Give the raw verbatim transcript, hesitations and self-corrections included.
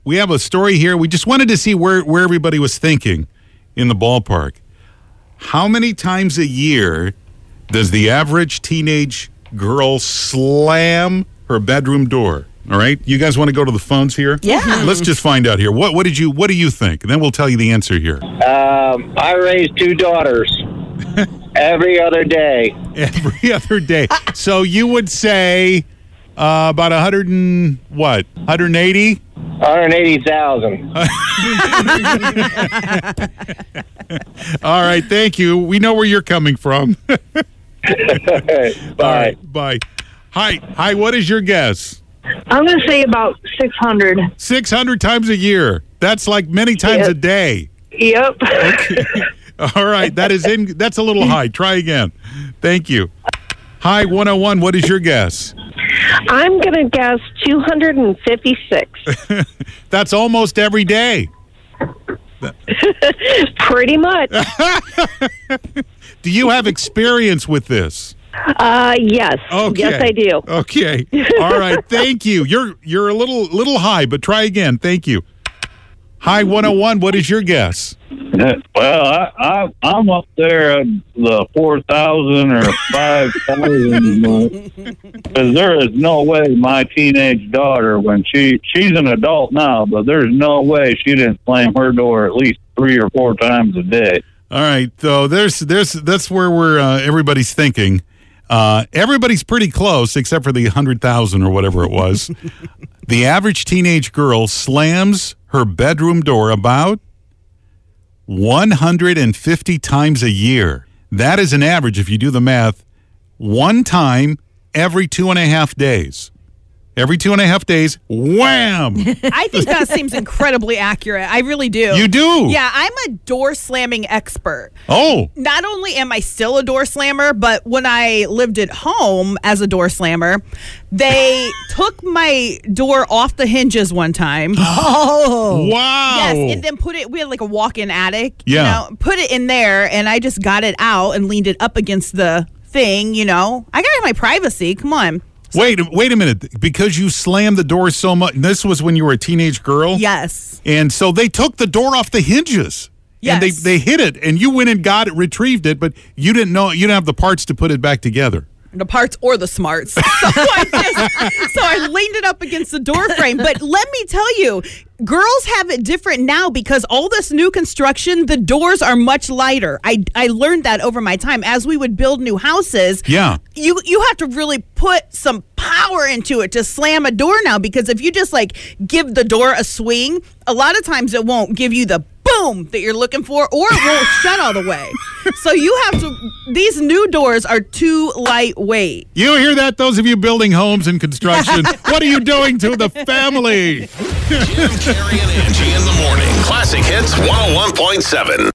we have a story here. We just wanted to see where, where everybody was thinking in the ballpark. How many times a year does the average teenage girl slam her bedroom door? All right, you guys want to go to the phones here? Yeah. Let's just find out here. What what did you what do you think? And then we'll tell you the answer here. Um, I raised two daughters every other day. Every other day. So you would say uh, about a hundred and what? one hundred eighty. one hundred eighty thousand. All right, thank you. We know where you're coming from. Bye. All right, bye. Hi, hi. What is your guess? I'm going to say about six hundred. Six hundred times a year. That's like many times Yep. a day. Yep. Okay. All right, that is in. That's a little high. Try again. Thank you. Hi, one oh one. What is your guess? I'm going to guess two hundred fifty-six. That's almost every day. Pretty much. Do you have experience with this? Uh, yes. Okay. Yes, I do. Okay. All right. Thank you. You're you're a little little high, but try again. Thank you. Hi, one oh one. What is your guess? Well, I, I, I'm up there at the four thousand or five thousand because there is no way my teenage daughter, when she she's an adult now, but there's no way she didn't slam her door at least three or four times a day. All right. So there's there's that's where we're uh, everybody's thinking. Uh, everybody's pretty close except for the one hundred thousand or whatever it was. The average teenage girl slams her bedroom door about one hundred fifty times a year. That is an average, if you do the math, one time every two and a half days. Every two and a half days, wham! I think that seems incredibly accurate. I really do. You do? Yeah, I'm a door slamming expert. Oh. Not only am I still a door slammer, but when I lived at home as a door slammer, they took my door off the hinges one time. Oh. Wow. Yes, and then put it, we had like a walk-in attic. Yeah. You know, put it in there, and I just got it out and leaned it up against the thing, you know. I got to have my privacy. Come on. Wait, wait a minute. Because you slammed the door so much. This was when you were a teenage girl? Yes. And so they took the door off the hinges. Yes. And they, they hit it, and you went and got it, retrieved it, but you didn't know, you didn't have the parts to put it back together. The parts or the smarts. So I, just, so I leaned it up against the door frame. But let me tell you, girls have it different now because all this new construction, the doors are much lighter. I, I learned that over my time. As we would build new houses, Yeah. you, you have to really put some power into it to slam a door now, because if you just like give the door a swing, a lot of times it won't give you the boom that you're looking for, or it won't shut all the way. So you have to, these new doors are too lightweight. You hear that, those of you building homes and construction? What are you doing to the family? Jim, Carrie, and Angie in the morning. Classic Hits one oh one point seven.